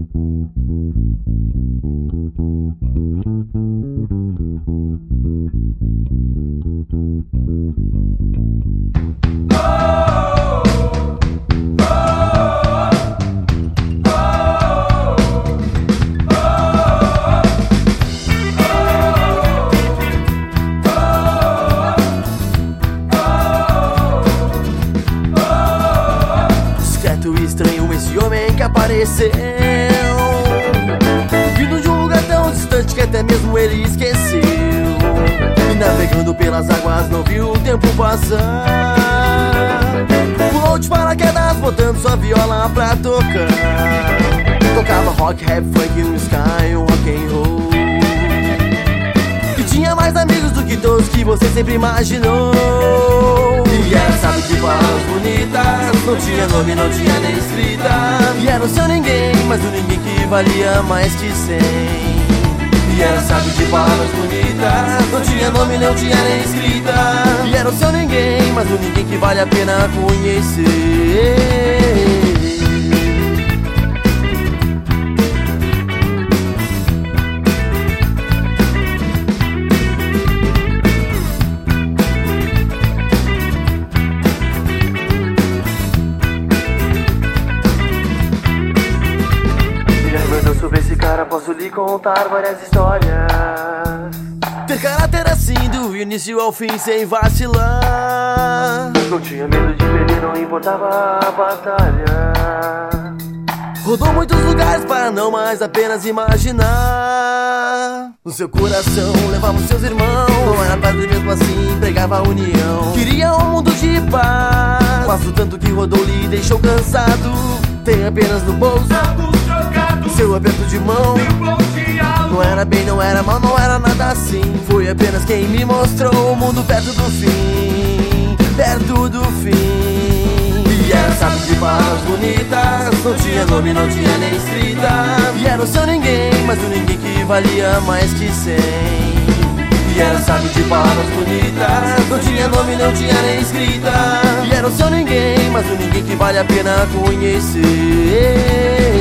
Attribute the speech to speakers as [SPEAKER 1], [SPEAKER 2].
[SPEAKER 1] Estranho esse homem que apareceu, vindo de um lugar tão distante que até mesmo ele esqueceu. E navegando pelas águas não viu o tempo passar. Pulou de paraquedas botando sua viola pra tocar. Tocava rock, rap, funk, um sky, um rock and roll. E tinha mais amigos do que todos que você sempre imaginou. E era, sabe, de palavras bonitas, não tinha nome, não tinha nem escrita. E era o seu ninguém, mas o ninguém que valia mais que 100. E era, sabe, de palavras bonitas, não tinha nome, não tinha nem escrita. E era o seu ninguém, mas o ninguém que vale a pena conhecer.
[SPEAKER 2] Sobre esse cara posso lhe contar várias histórias.
[SPEAKER 1] Ter caráter assim do início ao fim sem vacilar.
[SPEAKER 2] Não tinha medo de perder, não importava a batalha.
[SPEAKER 1] Rodou muitos lugares para não mais apenas imaginar. No seu coração levava os seus irmãos, não era paz e mesmo assim pregava a união. Queria um mundo de paz, mas o tanto que rodou lhe deixou cansado. Tem apenas no bolso seu aperto de mão. Não era bem, não era mal, não era nada assim. Foi apenas quem me mostrou o mundo perto do fim, perto do fim. E era, sabe, de palavras bonitas, não tinha nome, não tinha nem escrita. E era o seu ninguém, mas o ninguém que valia mais que 100. E era, sabe, de palavras bonitas, não tinha nome, não tinha nem escrita. E era o seu ninguém, mas o ninguém que vale a pena conhecer.